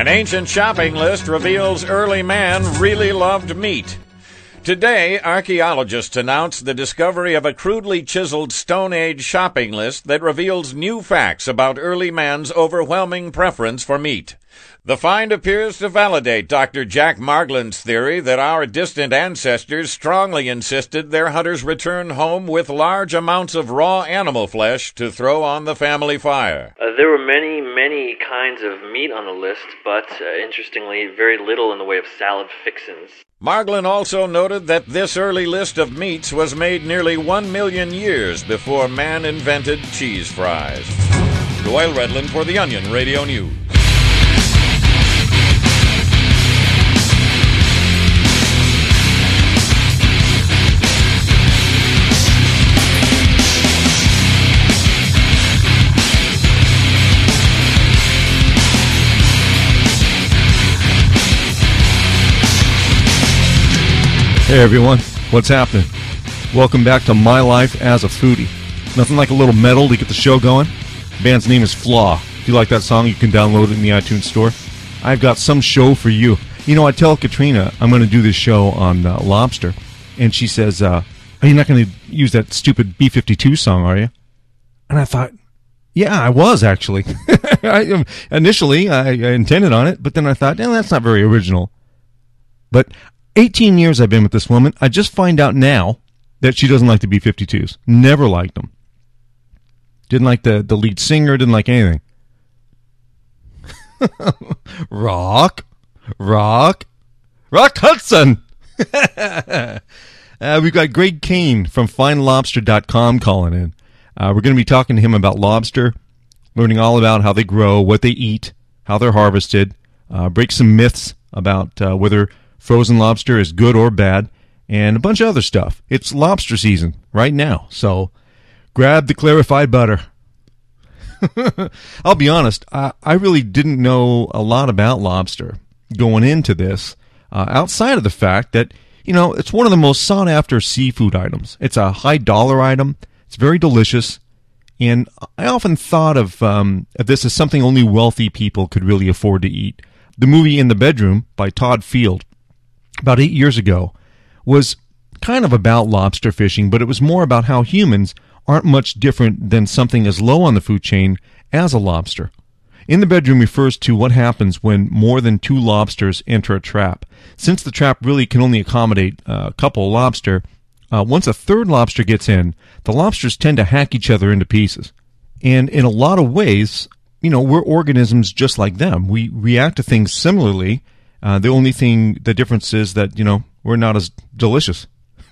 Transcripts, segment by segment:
An ancient shopping list reveals early man really loved meat. Today, archaeologists announced the discovery of a crudely chiseled Stone Age shopping list that reveals new facts about early man's overwhelming preference for meat. The find appears to validate Dr. Jack Margland's theory that our distant ancestors strongly insisted their hunters return home with large amounts of raw animal flesh to throw on the family fire. There were many kinds of meat on the list, but interestingly, very little in the way of salad fixins. Margland also noted that this early list of meats was made nearly 1 million years before man invented cheese fries. Doyle Redland for The Onion Radio News. Hey everyone, what's happening? Welcome back to My Life as a Foodie. Nothing like a little metal to get the show going. The band's name is Flaw. If you like that song, you can download it in the iTunes store. I've got some show for you. You know, I tell Katrina I'm going to do this show on lobster, and she says, "Are you not going to use that stupid B-52 song, are you?" And I thought, yeah, I was actually. Initially, I intended on it, but then I thought, that's not very original. But 18 years I've been with this woman. I just find out now that she doesn't like the B-52s. Never liked them. Didn't like the lead singer. Didn't like anything. Rock Hudson. We've got Greg Kane from FineLobster.com calling in. We're going to be talking to him about lobster, learning all about how they grow, what they eat, how they're harvested, break some myths about whether frozen lobster is good or bad, and a bunch of other stuff. It's lobster season right now, so grab the clarified butter. I'll be honest, I really didn't know a lot about lobster going into this, outside of the fact that, it's one of the most sought-after seafood items. It's a high-dollar item. It's very delicious, and I often thought of this as something only wealthy people could really afford to eat. The movie In the Bedroom by Todd Field, about 8 years ago, was kind of about lobster fishing, but it was more about how humans aren't much different than something as low on the food chain as a lobster. In the Bedroom refers to what happens when more than two lobsters enter a trap. Since the trap really can only accommodate a couple of lobster, once a third lobster gets in, the lobsters tend to hack each other into pieces. And in a lot of ways, we're organisms just like them. We react to things similarly. The difference is that, we're not as delicious.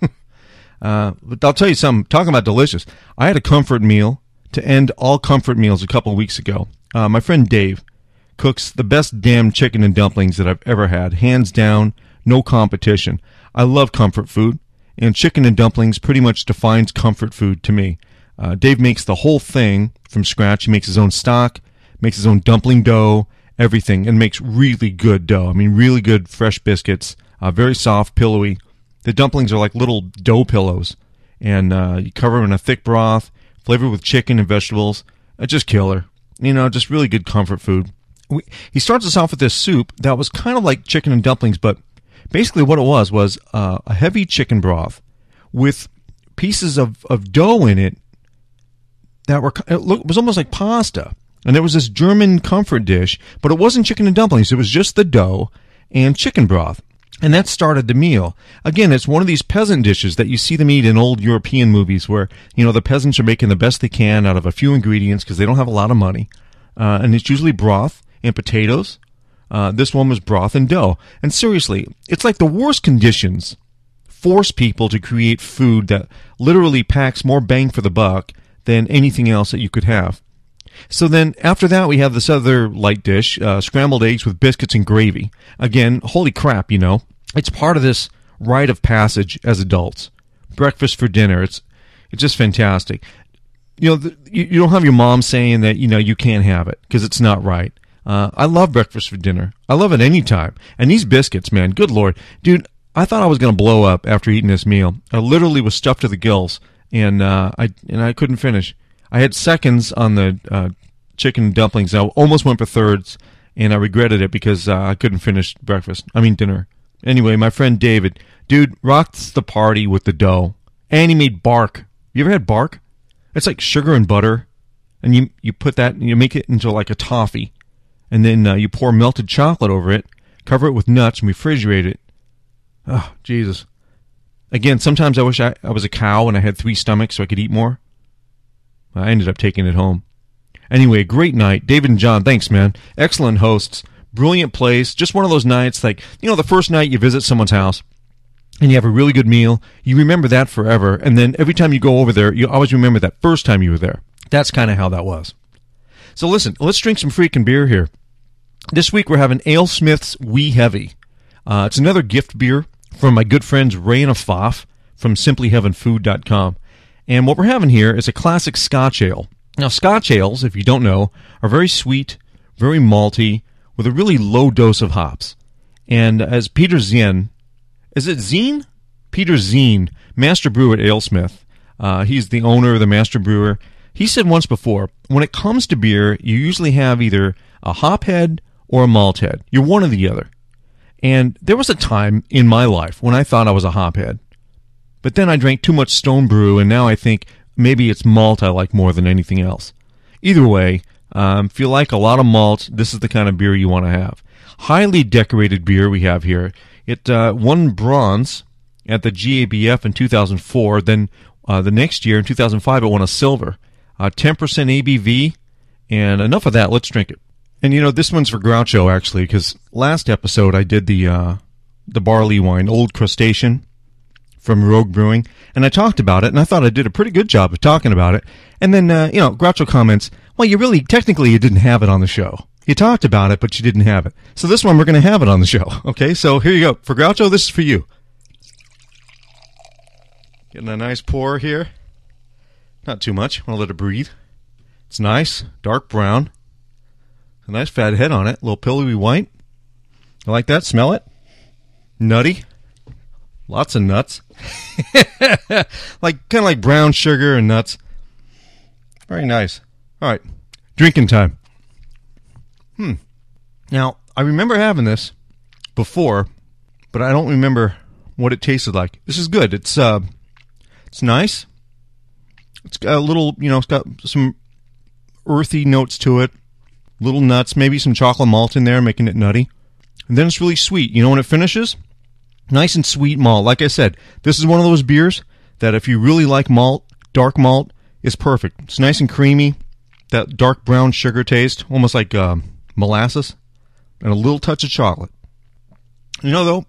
But I'll tell you something, talking about delicious, I had a comfort meal to end all comfort meals a couple of weeks ago. My friend Dave cooks the best damn chicken and dumplings that I've ever had. Hands down, no competition. I love comfort food, and chicken and dumplings pretty much defines comfort food to me. Dave makes the whole thing from scratch. He makes his own stock, makes his own dumpling dough, everything, and makes really good dough. I mean, really good fresh biscuits, very soft, pillowy. The dumplings are like little dough pillows, and you cover them in a thick broth, flavored with chicken and vegetables. Just killer. Just really good comfort food. He starts us off with this soup that was kind of like chicken and dumplings, but basically what it was a heavy chicken broth with pieces of dough in it that was almost like pasta. And there was this German comfort dish, but it wasn't chicken and dumplings. It was just the dough and chicken broth. And that started the meal. Again, it's one of these peasant dishes that you see them eat in old European movies where, the peasants are making the best they can out of a few ingredients because they don't have a lot of money. And it's usually broth and potatoes. This one was broth and dough. And seriously, it's like the worst conditions force people to create food that literally packs more bang for the buck than anything else that you could have. So then, after that, we have this other light dish, scrambled eggs with biscuits and gravy. Again, holy crap, It's part of this rite of passage as adults. Breakfast for dinner. It's just fantastic. You don't have your mom saying that, you can't have it, because it's not right. I love breakfast for dinner. I love it any time. And these biscuits, man, good Lord. Dude, I thought I was going to blow up after eating this meal. I literally was stuffed to the gills, and I couldn't finish. I had seconds on the chicken dumplings. I almost went for thirds, and I regretted it because I couldn't finish dinner. Anyway, my friend David, dude, rocks the party with the dough. And he made bark. You ever had bark? It's like sugar and butter, and you put that, and you make it into like a toffee, and then you pour melted chocolate over it, cover it with nuts, and refrigerate it. Oh, Jesus. Again, sometimes I wish I was a cow and I had 3 stomachs so I could eat more. I ended up taking it home. Anyway, great night. David and John, thanks, man. Excellent hosts. Brilliant place. Just one of those nights, like, the first night you visit someone's house and you have a really good meal. You remember that forever. And then every time you go over there, you always remember that first time you were there. That's kind of how that was. So listen, let's drink some freaking beer here. This week we're having AleSmith's Wee Heavy. It's another gift beer from my good friends Ray and Afaf from simplyheavenfood.com. And what we're having here is a classic Scotch ale. Now, Scotch ales, if you don't know, are very sweet, very malty, with a really low dose of hops. And as Peter Zien, is it Zien? Peter Zien, master brewer at AleSmith, he's the owner, the master brewer. He said once before, when it comes to beer, you usually have either a hop head or a malt head. You're one or the other. And there was a time in my life when I thought I was a hop head. But then I drank too much Stone Brew, and now I think maybe it's malt I like more than anything else. Either way, if you like a lot of malt, this is the kind of beer you want to have. Highly decorated beer we have here. It won bronze at the GABF in 2004. Then the next year, in 2005, it won a silver. 10% ABV, and enough of that. Let's drink it. And this one's for Groucho, actually, because last episode I did the barley wine, Old Crustacean, from Rogue Brewing, and I talked about it, and I thought I did a pretty good job of talking about it. And then, Groucho comments, well, technically you didn't have it on the show. You talked about it, but you didn't have it. So this one, we're going to have it on the show. Okay, so here you go. For Groucho, this is for you. Getting a nice pour here. Not too much. I'll let it breathe. It's nice, dark brown. A nice fat head on it, a little pillowy white. I like that. Smell it. Nutty. Lots of nuts. Kind of like brown sugar and nuts. Very nice. All right. Drinking time. Now, I remember having this before, but I don't remember what it tasted like. This is good. It's nice. It's got a little, it's got some earthy notes to it. Little nuts, maybe some chocolate malt in there, making it nutty. And then it's really sweet. When it finishes? Nice and sweet malt. Like I said, this is one of those beers that if you really like malt, dark malt, is perfect. It's nice and creamy. That dark brown sugar taste, almost like molasses, and a little touch of chocolate. Though,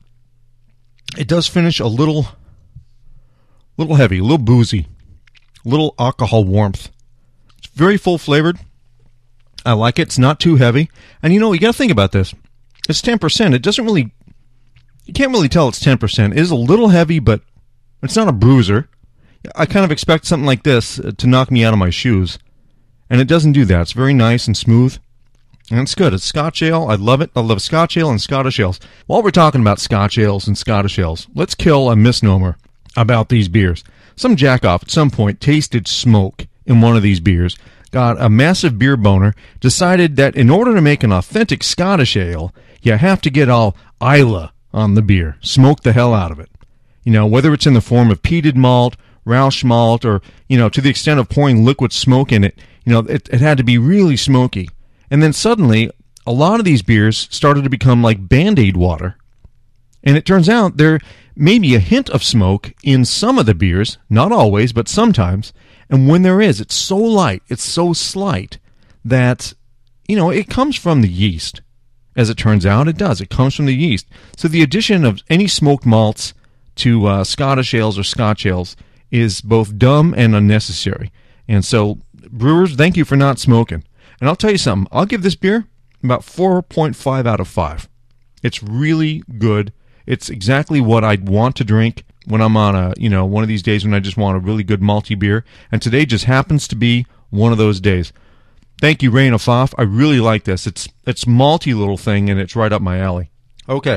it does finish a little heavy, a little boozy, a little alcohol warmth. It's very full-flavored. I like it. It's not too heavy. And you got to think about this. It's 10%. It doesn't really... You can't really tell it's 10%. It is a little heavy, but it's not a bruiser. I kind of expect something like this to knock me out of my shoes. And it doesn't do that. It's very nice and smooth. And it's good. It's Scotch ale. I love it. I love Scotch ale and Scottish ales. While we're talking about Scotch ales and Scottish ales, let's kill a misnomer about these beers. Some jackoff at some point tasted smoke in one of these beers, got a massive beer boner, decided that in order to make an authentic Scottish ale, you have to get all Islay on the beer. Smoke the hell out of it. Whether it's in the form of peated malt, Rauch malt, or, to the extent of pouring liquid smoke in it, it had to be really smoky. And then suddenly, a lot of these beers started to become like Band-Aid water. And it turns out there may be a hint of smoke in some of the beers, not always, but sometimes. And when there is, it's so light, it's so slight, that, it comes from the yeast. As it turns out, it does. It comes from the yeast. So the addition of any smoked malts to Scottish ales or Scotch ales is both dumb and unnecessary. And so, brewers, thank you for not smoking. And I'll tell you something. I'll give this beer about 4.5 out of 5. It's really good. It's exactly what I'd want to drink when I'm on one of these days when I just want a really good malty beer. And today just happens to be one of those days. Thank you, Ray and Afaf. I really like this. It's malty little thing, and it's right up my alley. Okay.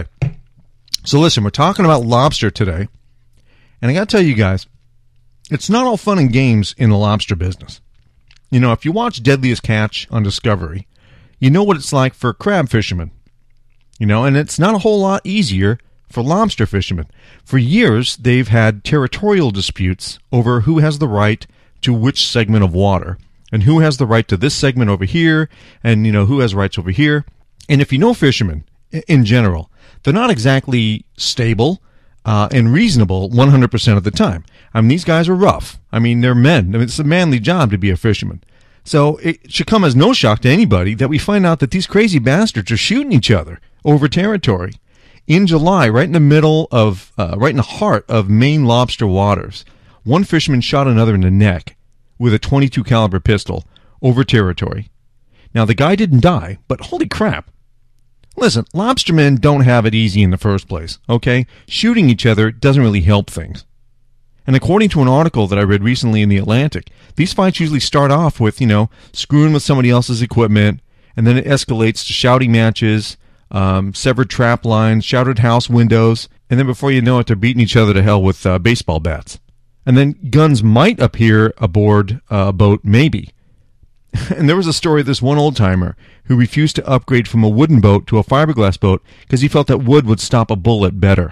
So listen, we're talking about lobster today. And I got to tell you guys, it's not all fun and games in the lobster business. If you watch Deadliest Catch on Discovery, you know what it's like for crab fishermen. And it's not a whole lot easier for lobster fishermen. For years, they've had territorial disputes over who has the right to which segment of water, and who has the right to this segment over here, and, who has rights over here. And if you know fishermen, in general, they're not exactly stable and reasonable 100% of the time. These guys are rough. They're men. It's a manly job to be a fisherman. So it should come as no shock to anybody that we find out that these crazy bastards are shooting each other over territory. In July, right in the heart of Maine lobster waters, one fisherman shot another in the neck with a .22 caliber pistol over territory. Now, the guy didn't die, but holy crap. Listen, lobstermen don't have it easy in the first place, okay? Shooting each other doesn't really help things. And according to an article that I read recently in The Atlantic, these fights usually start off with, screwing with somebody else's equipment, and then it escalates to shouting matches, severed trap lines, shattered house windows, and then before you know it, they're beating each other to hell with baseball bats. And then guns might appear aboard a boat, maybe. And there was a story of this one old-timer who refused to upgrade from a wooden boat to a fiberglass boat because he felt that wood would stop a bullet better.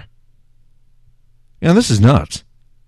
This is nuts.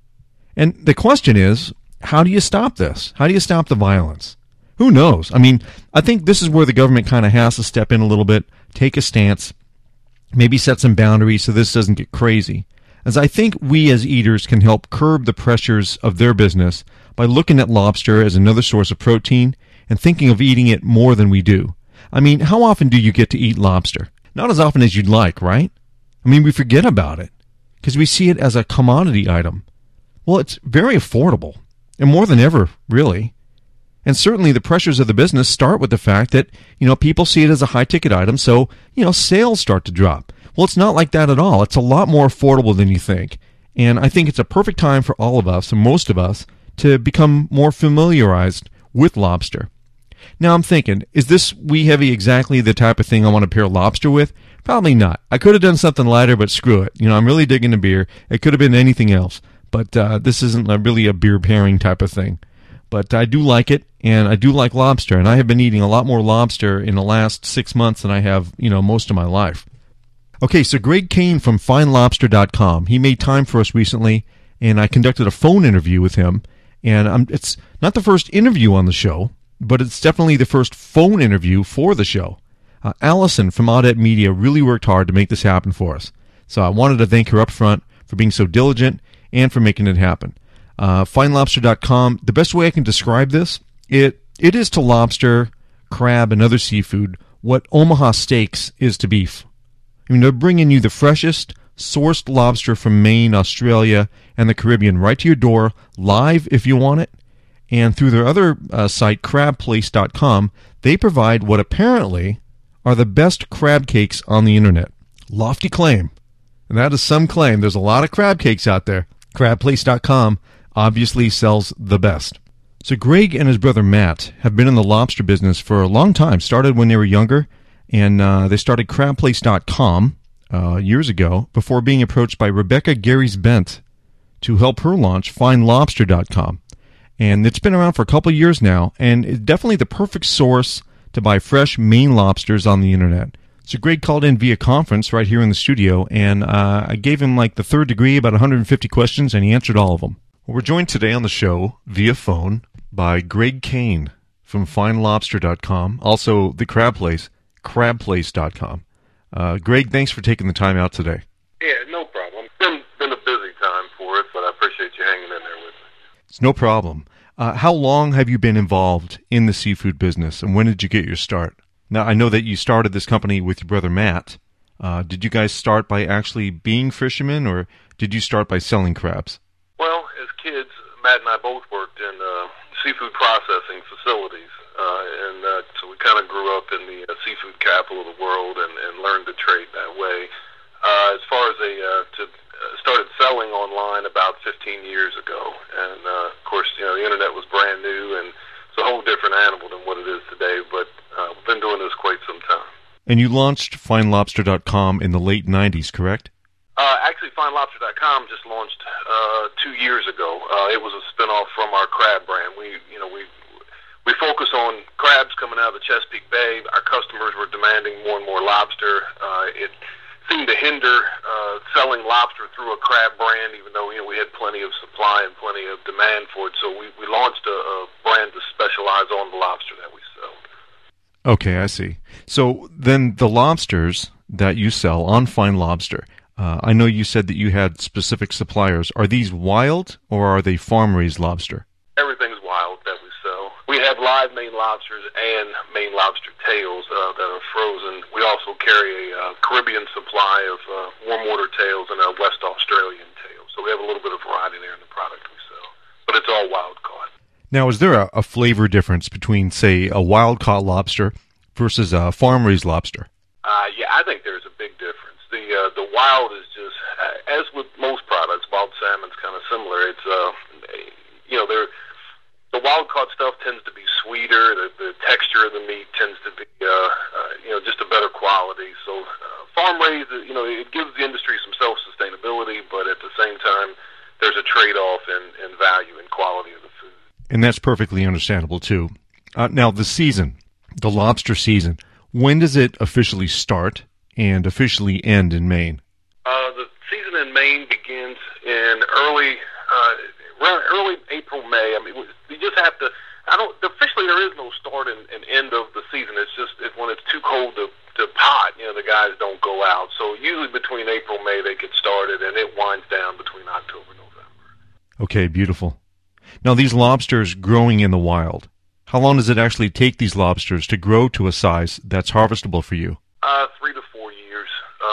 And the question is, how do you stop this? How do you stop the violence? Who knows? I think this is where the government kind of has to step in a little bit, take a stance, maybe set some boundaries so this doesn't get crazy. As I think we as eaters can help curb the pressures of their business by looking at lobster as another source of protein and thinking of eating it more than we do. How often do you get to eat lobster? Not as often as you'd like, right? We forget about it because we see it as a commodity item. Well, it's very affordable, and more than ever, really. And certainly the pressures of the business start with the fact that, people see it as a high-ticket item, so, sales start to drop. Well, it's not like that at all. It's a lot more affordable than you think. And I think it's a perfect time for all of us, and most of us, to become more familiarized with lobster. Now I'm thinking, is this wee heavy exactly the type of thing I want to pair lobster with? Probably not. I could have done something lighter, but screw it. I'm really digging the beer. It could have been anything else. But this isn't really a beer pairing type of thing. But I do like it, and I do like lobster. And I have been eating a lot more lobster in the last 6 months than I have, most of my life. Okay, so Greg Kane from FineLobster.com, he made time for us recently, and I conducted a phone interview with him. And it's not the first interview on the show, but it's definitely the first phone interview for the show. Allison from Audette Media really worked hard to make this happen for us. So I wanted to thank her up front for being so diligent and for making it happen. FineLobster.com, the best way I can describe this, it is to lobster, crab, and other seafood what Omaha Steaks is to beef. They're bringing you the freshest, sourced lobster from Maine, Australia, and the Caribbean right to your door, live if you want it. And through their other site, crabplace.com, they provide what apparently are the best crab cakes on the internet. Lofty claim. And that is some claim. There's a lot of crab cakes out there. Crabplace.com obviously sells the best. So Greg and his brother Matt have been in the lobster business for a long time. Started when they were younger, and they started crabplace.com years ago before being approached by Rebecca Garys-Bent to help her launch FineLobster.com. And it's been around for a couple of years now, and it's definitely the perfect source to buy fresh Maine lobsters on the internet. So Greg called in via conference right here in the studio, and I gave him like the third degree, about 150 questions, and he answered all of them. Well, we're joined today on the show via phone by Greg Kane from FineLobster.com, also the Crab Place, crabplace.com. Greg, thanks for taking the time out today. Yeah, no problem. It's been a busy time for us, but I appreciate you hanging in there with me. It's no problem. How long have you been involved in the seafood business, and when did you get your start? Now, I know that you started this company with your brother Matt. Did you guys start by actually being fishermen, or did you start by selling crabs? Well, as kids, Matt and I both worked in seafood processing facilities, so we kind of grew up in the seafood capital of the world and learned to trade that way. As far as started selling online about 15 years ago, and of course, the internet was brand new, and it's a whole different animal than what it is today, but we've been doing this quite some time. And you launched FineLobster.com in the late 90s, correct? Actually, FineLobster.com just launched 2 years ago. It was a spinoff from our crab brand. We we focus on crabs coming out of the Chesapeake Bay. Our customers were demanding more and more lobster. It seemed to hinder selling lobster through a crab brand, even though we had plenty of supply and plenty of demand for it. So we launched a brand to specialize on the lobster that we sell. Okay, I see. So then the lobsters that you sell on Fine Lobster, I know you said that you had specific suppliers. Are these wild or are they farm-raised lobster? Everything's wild that we sell. We have live Maine lobsters and Maine lobster tails that are frozen. We also carry a Caribbean supply of warm water tails and a West Australian tail. So we have a little bit of variety there in the product we sell. But it's all wild caught. Now, is there a flavor difference between, say, a wild-caught lobster versus a farm-raised lobster? Yeah, I think there's a big difference. The wild is just, as with most products, wild salmon's kind of similar. It's, the wild-caught stuff tends to be sweeter. The texture of the meat tends to be, just a better quality. So farm-raised, it gives the industry some self-sustainability, but at the same time, there's a trade-off in value and quality of the food. And that's perfectly understandable, too. Now, the lobster season, when does it officially start and officially end in Maine? The season in Maine begins in early April, May. I mean, we just have to. Officially, there is no start and end of the season. It's just when it's too cold to pot. The guys don't go out. So usually between April, May, they get started, and it winds down between October and November. Okay, beautiful. Now, these lobsters growing in the wild, how long does it actually take these lobsters to grow to a size that's harvestable for you? 3 to 4 years.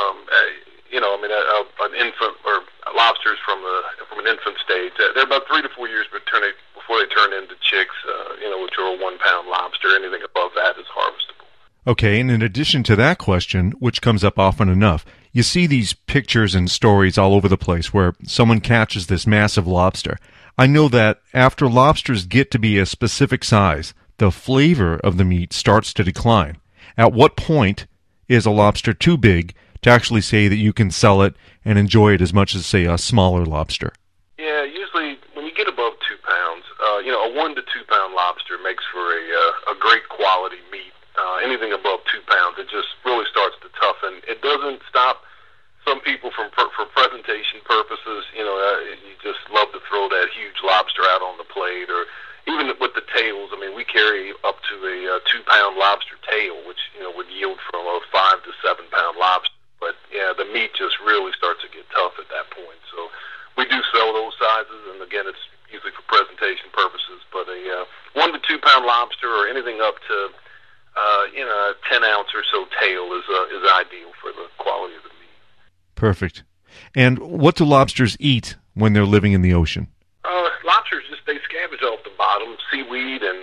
An infant or lobsters from an infant stage, they're about 3 to 4 years before they turn into chicks. Which are a 1 pound lobster. Anything above that is harvestable. Okay, and in addition to that question, which comes up often enough, you see these pictures and stories all over the place where someone catches this massive lobster. I know that after lobsters get to be a specific size, the flavor of the meat starts to decline. At what point is a lobster too big to actually say that you can sell it and enjoy it as much as, say, a smaller lobster? Yeah, usually when you get above 2 pounds, a 1 to 2 pound lobster makes for a great quality meat. Anything above 2 pounds, it just really starts to toughen. It doesn't stop some people for presentation purposes. You just love to throw that huge lobster out on the plate, or even with the tails. I mean, we carry up to a 2 pound lobster tail, which would yield from a 5 to 7 pound lobster. But yeah, the meat just really starts to get tough at that point. So we do sell those sizes, and again, it's usually for presentation purposes. But a 1 to 2 pound lobster, or anything up to a 10 ounce or so tail is ideal for the quality of the meat. Perfect. And what do lobsters eat when they're living in the ocean? Lobsters they scavenge off the bottom, seaweed, and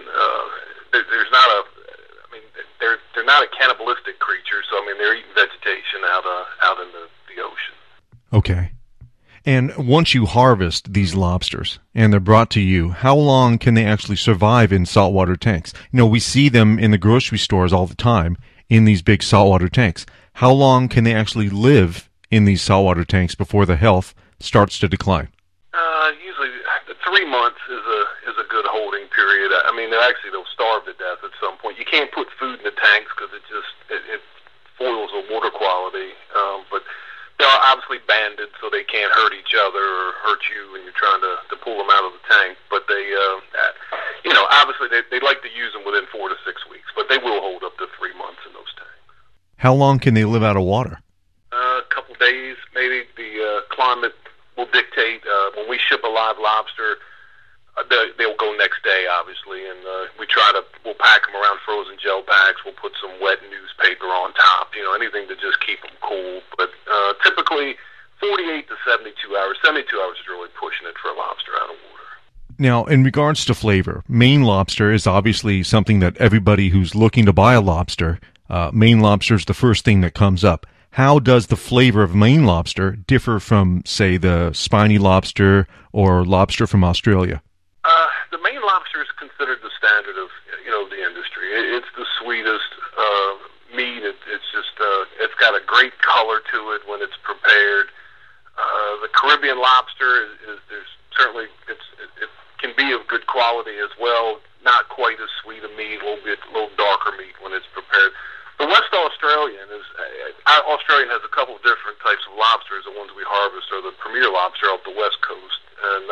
they're not a cannibalistic creature. So they're eating vegetation out in the ocean. Okay. And once you harvest these lobsters and they're brought to you, how long can they actually survive in saltwater tanks? We see them in the grocery stores all the time in these big saltwater tanks. How long can they actually live in these saltwater tanks before the health starts to decline? Usually 3 months is a good holding period. They'll starve to death at some point. You can't put food in the tanks because it foils the water quality. But they're obviously banded, so they can't hurt each other or hurt you when you're trying to pull them out of the tank. But they, obviously they like to use them within 4 to 6 weeks, but they will hold up to 3 months in those tanks. How long can they live out of water? A couple days, maybe. The climate will dictate. When we ship a live lobster, they'll go next day, obviously, and we'll pack them around frozen gel packs. We'll put some wet newspaper on top, anything to just keep them cool. But typically 48 to 72 hours. 72 hours is really pushing it for a lobster out of water. Now, in regards to flavor, Maine lobster is obviously something that everybody who's looking to buy a lobster, Maine lobster is the first thing that comes up. How does the flavor of Maine lobster differ from, say, the spiny lobster or lobster from Australia? The Maine lobster is considered the standard of the industry. It's the sweetest meat. It's got a great color to it when it's prepared. The Caribbean lobster it can be of good quality as well. not quite as sweet a meat, a little darker meat when it's prepared. The West Australian Australian has a couple of different types of lobsters. The ones we harvest are the premier lobster off the West Coast, and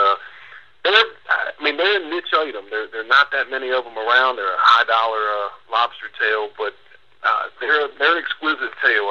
they're a niche item. There are not that many of them around. They're a high dollar lobster tail, but they're an exquisite tail.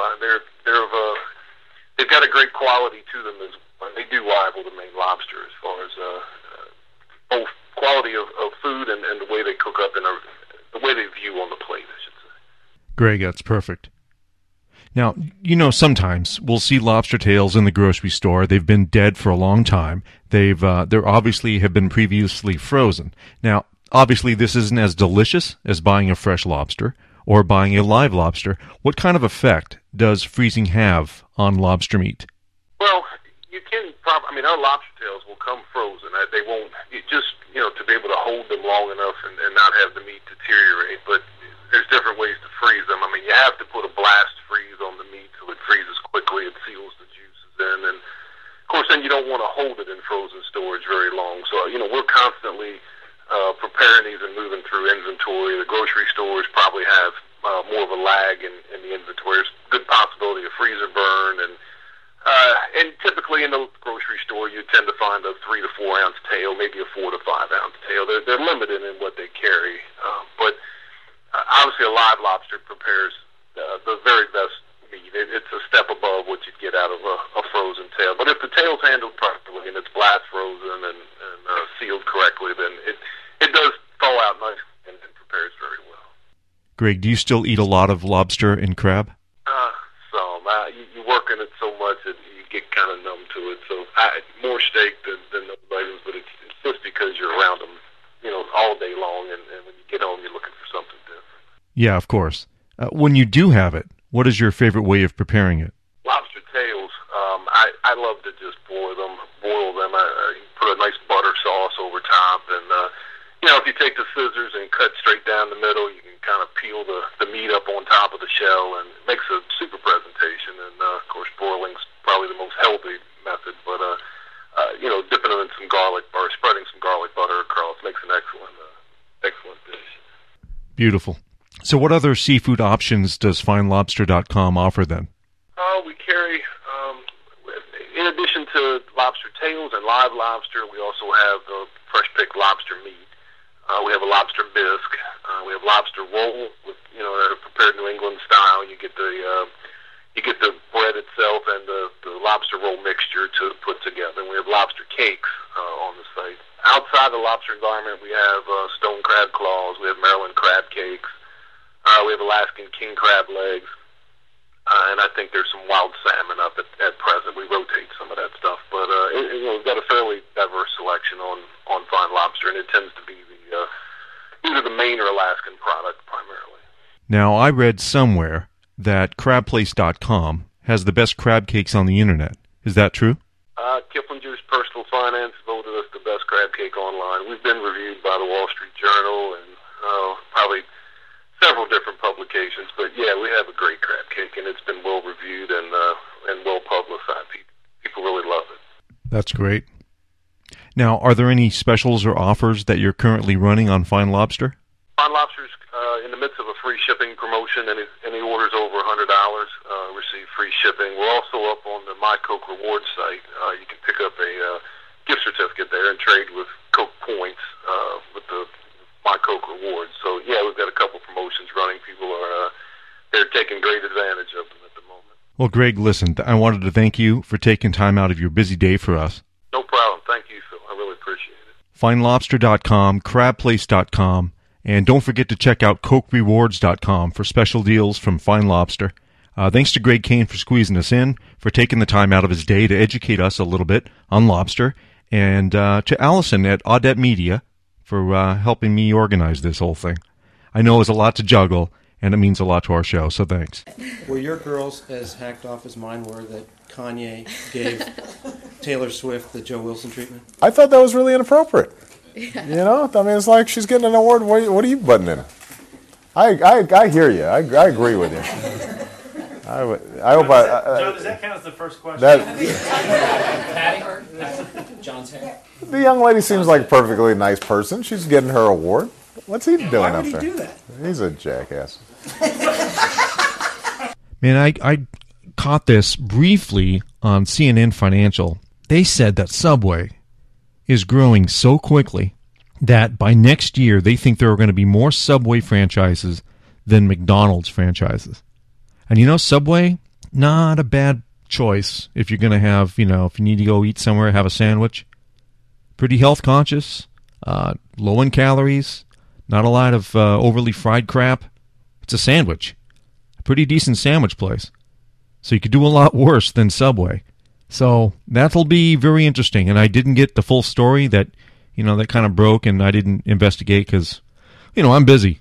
They've got a great quality to them as well. They do rival the Maine lobster as far as both quality of food and the way they cook up and the way they view on the plate, I should say. Greg, that's perfect. Now, sometimes we'll see lobster tails in the grocery store. They've been dead for a long time. They're obviously have been previously frozen. Now, obviously, this isn't as delicious as buying a fresh lobster or buying a live lobster. What kind of effect does freezing have on lobster meat? Well, you can our lobster tails will come frozen. They won't, to be able to hold them long enough and not have the meat deteriorate. But there's different ways to freeze them. You have to put a blast freeze on the meat so it freezes quickly. It seals the juices in. And, of course, then you don't want to hold it in frozen storage very long. So, we're constantly preparing these and moving through inventory. The grocery stores probably have more of a lag in the inventory. There's a good possibility of freezer burn. And typically in the grocery store, you tend to find a 3 to 4 ounce tail, maybe a 4 to 5 ounce tail. They're limited in what they carry. But obviously a live lobster prepares the very best meat. It's a step above what you'd get out of a frozen tail. But if the tail's handled properly and it's blast frozen and sealed correctly, then it does thaw out nicely and prepares very well. Greg, do you still eat a lot of lobster and crab? You work in it so much that you get kind of numb to it. So more steak than those items, but it's just because you're around them, all day long, and when you get home, you're looking for something different. Yeah, of course. When you do have it, what is your favorite way of preparing it? Lobster tails. I love to just boil them. You put a nice butter sauce over top, and if you take the scissors and cut straight down the middle, you can kind of peel the meat up on top of the shell, and it makes a super presentation. And of course, broiling's probably the most healthy method, but dipping them in some garlic or spreading some garlic butter across makes an excellent dish. Beautiful. So what other seafood options does FineLobster.com offer then? We carry, in addition to lobster tails and live lobster, we also have the fresh-picked lobster meat. We have a lobster bisque. We have lobster roll with, that are prepared New England style. You get the bread itself and the lobster roll mixture to put together. And we have lobster cakes on the site. Outside the lobster environment, we have stone crab claws. We have Maryland crab cakes. We have Alaskan king crab legs. And I think there's some wild salmon up at present. We rotate some of that stuff. But we've got a fairly diverse selection on Fine Lobster, and it tends to be either the Maine or Alaskan product primarily. Now, I read somewhere that crabplace.com has the best crab cakes on the internet. Is that true? Kiplinger's Personal Finance voted us the best crab cake online. We've been reviewed by the Wall Street Journal and probably several different publications. But yeah, we have a great crab cake, and it's been well reviewed and well publicized. People really love it. That's great. Now, are there any specials or offers that you're currently running on Fine Lobster? Fine Lobster's in the midst of a free shipping promotion. Any orders over $100 receive free shipping. We're also up on the My Coke Rewards site. You can pick up a gift certificate there and trade with Coke points with the My Coke Rewards. So, yeah, we've got a couple promotions running. People they're taking great advantage of them at the moment. Well, Greg, listen, I wanted to thank you for taking time out of your busy day for us. No problem. Thank you, Phil. I really appreciate it. FineLobster.com, CrabPlace.com, and don't forget to check out CokeRewards.com for special deals from Fine Lobster. Thanks to Greg Kane for squeezing us in, for taking the time out of his day to educate us a little bit on lobster, and to Allison at Audette Media for helping me organize this whole thing. I know it's a lot to juggle, and it means a lot to our show, so thanks. Were your girls as hacked off as mine were that Kanye gave Taylor Swift the Joe Wilson treatment? I thought that was really inappropriate. Yeah. It's like she's getting an award. What are you butting in? I hear you. I agree with you. I hope John, does that count as the first question? John's hair. The young lady seems like a perfectly nice person. She's getting her award. What's he doing Why up would he there? do that? He's a jackass. Man, I caught this briefly on CNN Financial. They said that Subway is growing so quickly that by next year they think there are going to be more Subway franchises than McDonald's franchises. And Subway, not a bad choice if you're going to have, if you need to go eat somewhere, have a sandwich. Pretty health conscious, low in calories, not a lot of overly fried crap. It's a sandwich. A pretty decent sandwich place. So you could do a lot worse than Subway. So that'll be very interesting. And I didn't get the full story that, that kind of broke, and I didn't investigate because, I'm busy.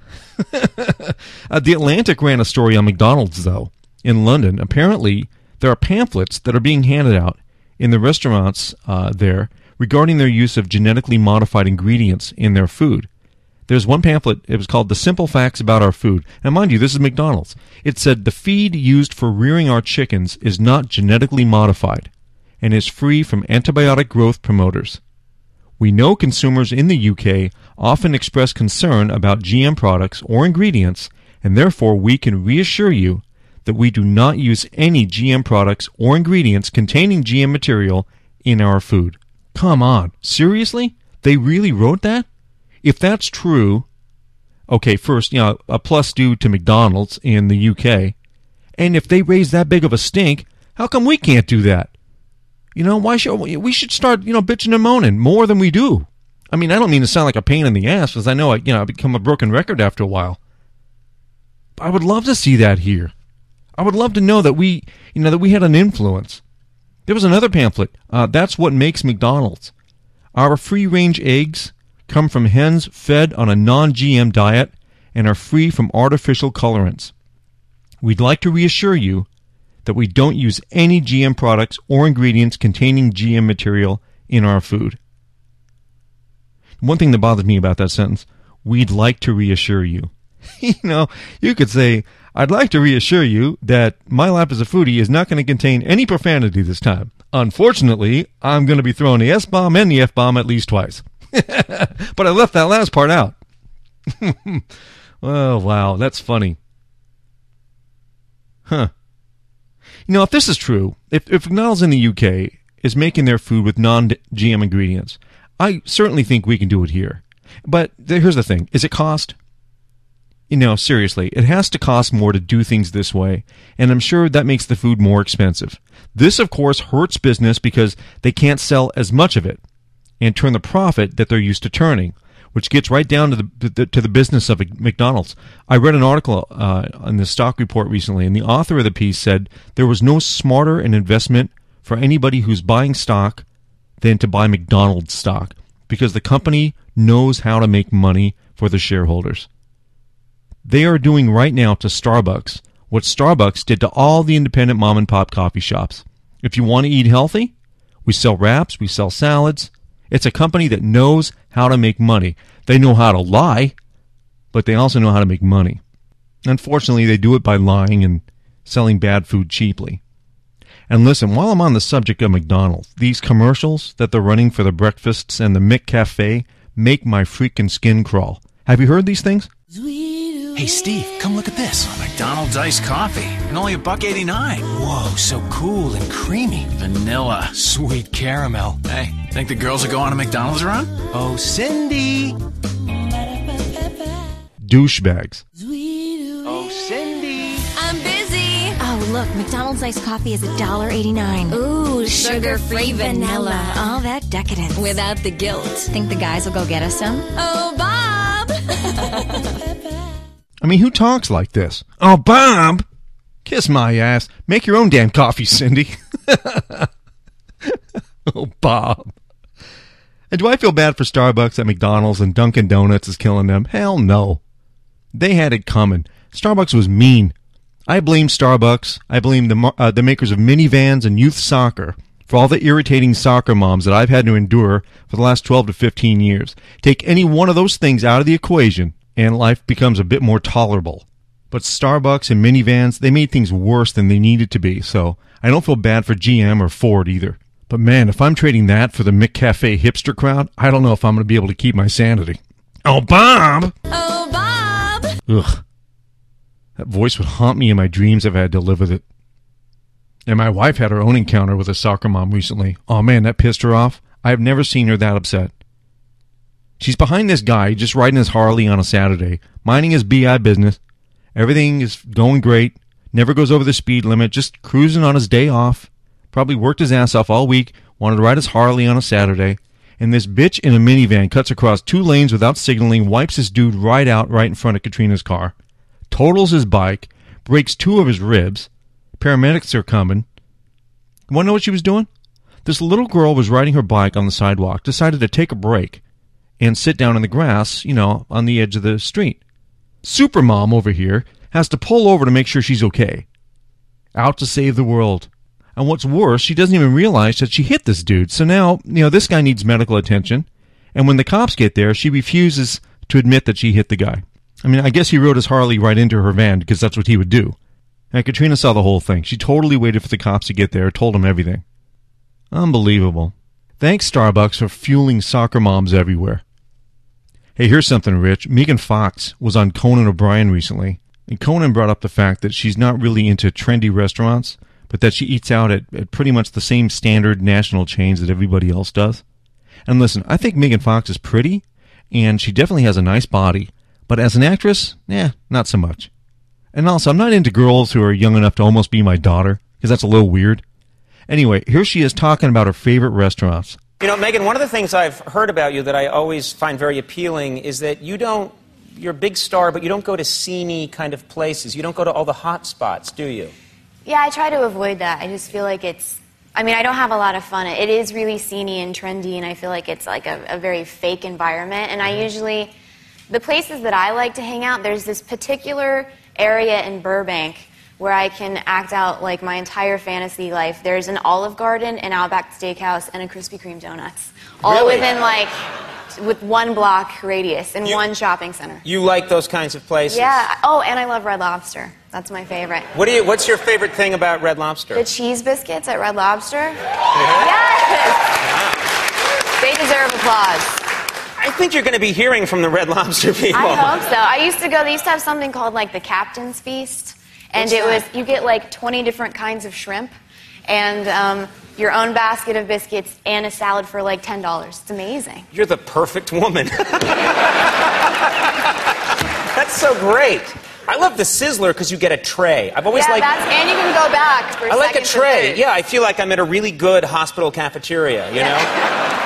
The Atlantic ran a story on McDonald's, though, in London. Apparently, there are pamphlets that are being handed out in the restaurants there regarding their use of genetically modified ingredients in their food. There's one pamphlet, it was called The Simple Facts About Our Food. And mind you, this is McDonald's. It said the feed used for rearing our chickens is not genetically modified and is free from antibiotic growth promoters. We know consumers in the UK often express concern about GM products or ingredients, and therefore we can reassure you that we do not use any GM products or ingredients containing GM material in our food. Come on, seriously? They really wrote that? If that's true, okay, first, a plus due to McDonald's in the UK. And if they raise that big of a stink, how come we can't do that? Why should we start, bitching and moaning more than we do? I mean, I don't mean to sound like a pain in the ass, because I know I become a broken record after a while. But I would love to see that here. I would love to know that we had an influence. There was another pamphlet. That's what makes McDonald's. Our free-range eggs come from hens fed on a non-GM diet and are free from artificial colorants. We'd like to reassure you that we don't use any GM products or ingredients containing GM material in our food. One thing that bothers me about that sentence, we'd like to reassure you. You could say, I'd like to reassure you that my lap as a foodie is not going to contain any profanity this time. Unfortunately, I'm going to be throwing the S-bomb and the F-bomb at least twice. But I left that last part out. Oh, wow, that's funny. Huh. If this is true, if McDonald's in the UK is making their food with non-GM ingredients, I certainly think we can do it here. But here's the thing. Is it cost? Seriously, it has to cost more to do things this way, and I'm sure that makes the food more expensive. This, of course, hurts business because they can't sell as much of it and turn the profit that they're used to turning, which gets right down to the business of McDonald's. I read an article on the stock report recently, and the author of the piece said there was no smarter an investment for anybody who's buying stock than to buy McDonald's stock, because the company knows how to make money for the shareholders. They are doing right now to Starbucks what Starbucks did to all the independent mom-and-pop coffee shops. If you want to eat healthy, we sell wraps, we sell salads. It's a company that knows how to make money. They know how to lie, but they also know how to make money. Unfortunately, they do it by lying and selling bad food cheaply. And listen, while I'm on the subject of McDonald's, these commercials that they're running for the breakfasts and the McCafe make my freaking skin crawl. Have you heard these things? Hey, Steve, come look at this. McDonald's iced coffee, and only $1.89. Whoa, so cool and creamy. Vanilla, sweet caramel. Hey, think the girls are going to McDonald's around? Oh, Cindy. Douchebags. Oh, Cindy. I'm busy. Oh, look, McDonald's iced coffee is $1.89. Ooh, sugar-free vanilla. All that decadence. Without the guilt. Think the guys will go get us some? Oh, Bob! I mean, who talks like this? Oh, Bob! Kiss my ass. Make your own damn coffee, Cindy. Oh, Bob. And do I feel bad for Starbucks at McDonald's and Dunkin' Donuts is killing them? Hell no. They had it coming. Starbucks was mean. I blame Starbucks. I blame the makers of minivans and youth soccer for all the irritating soccer moms that I've had to endure for the last 12 to 15 years. Take any one of those things out of the equation, and life becomes a bit more tolerable. But Starbucks and minivans, they made things worse than they needed to be, so I don't feel bad for GM or Ford either. But man, if I'm trading that for the McCafe hipster crowd, I don't know if I'm going to be able to keep my sanity. Oh, Bob! Oh, Bob! Ugh. That voice would haunt me in my dreams if I had to live with it. And my wife had her own encounter with a soccer mom recently. Oh, man, that pissed her off. I have never seen her that upset. She's behind this guy just riding his Harley on a Saturday, minding his BI business. Everything is going great. Never goes over the speed limit, just cruising on his day off. Probably worked his ass off all week, wanted to ride his Harley on a Saturday. And this bitch in a minivan cuts across 2 lanes without signaling, wipes this dude right out right in front of Katrina's car, totals his bike, breaks 2 of his ribs. Paramedics are coming. You want to know what she was doing? This little girl was riding her bike on the sidewalk, decided to take a break and sit down in the grass, on the edge of the street. Supermom over here has to pull over to make sure she's okay. Out to save the world. And what's worse, she doesn't even realize that she hit this dude. So now, this guy needs medical attention. And when the cops get there, she refuses to admit that she hit the guy. I mean, I guess he rode his Harley right into her van because that's what he would do. And Katrina saw the whole thing. She totally waited for the cops to get there, told them everything. Unbelievable. Thanks, Starbucks, for fueling soccer moms everywhere. Hey, here's something, Rich. Megan Fox was on Conan O'Brien recently, and Conan brought up the fact that she's not really into trendy restaurants, but that she eats out at pretty much the same standard national chains that everybody else does. And listen, I think Megan Fox is pretty, and she definitely has a nice body, but as an actress, not so much. And also, I'm not into girls who are young enough to almost be my daughter, because that's a little weird. Anyway, here she is talking about her favorite restaurants. Megan, one of the things I've heard about you that I always find very appealing is that you're a big star, but you don't go to seamy kind of places. You don't go to all the hot spots, do you? Yeah, I try to avoid that. I just feel like I don't have a lot of fun. It is really sceney and trendy, and I feel like it's like a very fake environment. And the places that I like to hang out, there's this particular area in Burbank where I can act out like my entire fantasy life. There's an Olive Garden, an Outback Steakhouse, and a Krispy Kreme Donuts. All within with 1 block radius in one shopping center. You like those kinds of places? Yeah. Oh, and I love Red Lobster. That's my favorite. What's your favorite thing about Red Lobster? The cheese biscuits at Red Lobster. Yes! Wow. They deserve applause. I think you're going to be hearing from the Red Lobster people. I hope so. They used to have something called the Captain's Feast. And you get 20 different kinds of shrimp and your own basket of biscuits and a salad for $10. It's amazing. You're the perfect woman. That's so great. I love the Sizzler because you get a tray. I've always liked... and you can go back for I like a tray. Yeah, I feel like I'm at a really good hospital cafeteria, you know?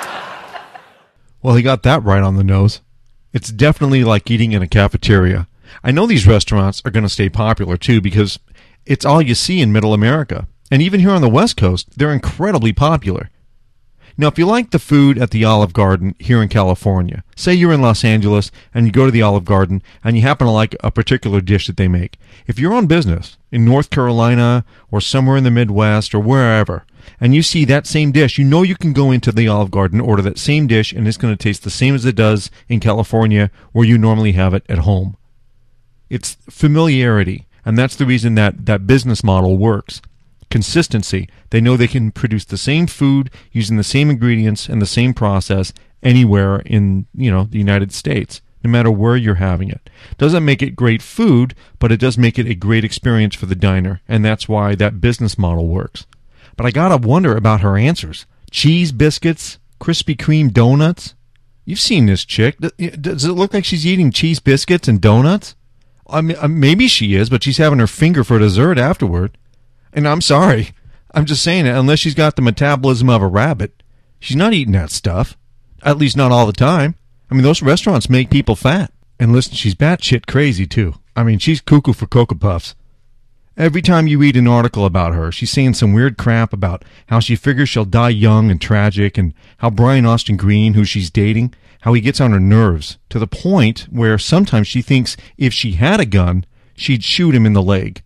Well, he got that right on the nose. It's definitely like eating in a cafeteria. I know these restaurants are going to stay popular, too, because it's all you see in Middle America. And even here on the West Coast, they're incredibly popular. Now, if you like the food at the Olive Garden here in California, say you're in Los Angeles and you go to the Olive Garden and you happen to like a particular dish that they make. If you're on business in North Carolina or somewhere in the Midwest or wherever, and you see that same dish, you know you can go into the Olive Garden, order that same dish, and it's going to taste the same as it does in California where you normally have it at home. It's familiarity, and that's the reason that business model works. Consistency. They know they can produce the same food using the same ingredients and the same process anywhere in, the United States, no matter where you're having it. Doesn't make it great food, but it does make it a great experience for the diner, and that's why that business model works. But I gotta wonder about her answers. Cheese biscuits, Krispy Kreme donuts. You've seen this chick. Does it look like she's eating cheese biscuits and donuts? I mean, maybe she is, but she's having her finger for dessert afterward. And I'm sorry. I'm just saying it. Unless she's got the metabolism of a rabbit, she's not eating that stuff. At least not all the time. I mean, those restaurants make people fat. And listen, she's batshit crazy, too. I mean, she's cuckoo for Cocoa Puffs. Every time you read an article about her, she's saying some weird crap about how she figures she'll die young and tragic, and how Brian Austin Green, who she's dating, how he gets on her nerves, to the point where sometimes she thinks if she had a gun, she'd shoot him in the leg.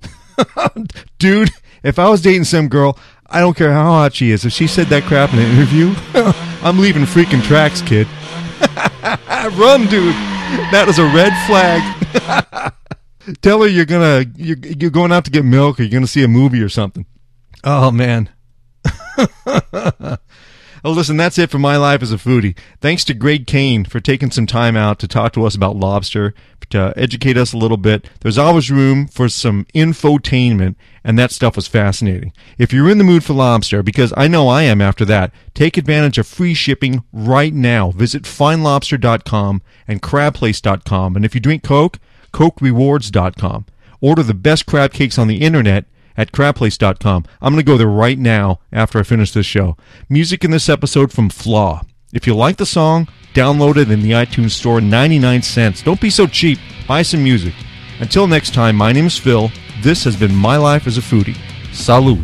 Dude, if I was dating some girl, I don't care how hot she is, if she said that crap in an interview, I'm leaving freaking tracks, kid. Run, dude. That is a red flag. Tell her you're going out to get milk, or you're going to see a movie or something. Oh, man. Oh, listen, that's it for My Life as a Foodie. Thanks to Greg Kane for taking some time out to talk to us about lobster, to educate us a little bit. There's always room for some infotainment, and that stuff was fascinating. If you're in the mood for lobster, because I know I am after that, take advantage of free shipping right now. Visit finelobster.com and crabplace.com. And if you drink Coke, CokeRewards.com. Order the best crab cakes on the internet at crabplace.com. I'm going to go there right now after I finish this show. Music in this episode from Flaw. If you like the song, download it in the iTunes store, 99 cents. Don't be so cheap. Buy some music. Until next time, my name is Phil. This has been My Life as a Foodie. Salud.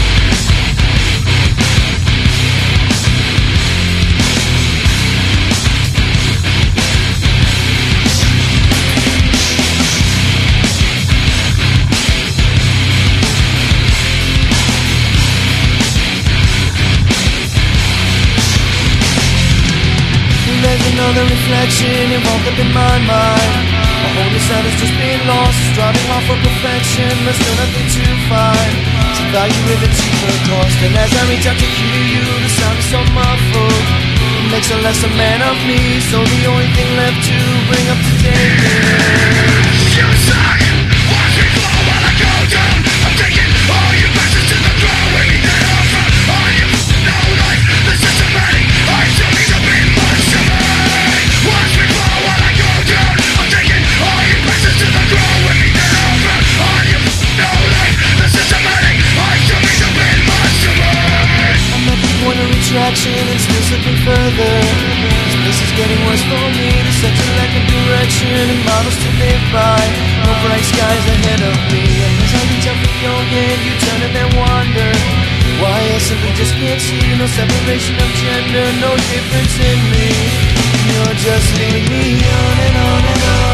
Another reflection involved up in my mind. A whole new side has just been lost, striving hard for perfection, but still nothing to find. To value with a cheaper cost, and as I reach out to hear you, the sound is so muffled. It makes a lesser man of me, so the only thing left to bring up to date is you suck. Watch me fall while I go down. I'm taking all your passions to the ground. With me that I'm from on you. No life, the systematic. I still need to be much to me. Watch me fall while I go down. I'm taking all your passions to the ground. With me that I'm from on you. No life, the systematic. I still need to be much to me. I'm at the point of retraction and still slipping further. This place is getting worse for me. The center lack of direction and models to live by. No bright skies ahead of me. And as I reach out for your hand, you turn and then wander. Why I simply just can't see. No separation of gender, no difference in me. You're just leading me on and on and on.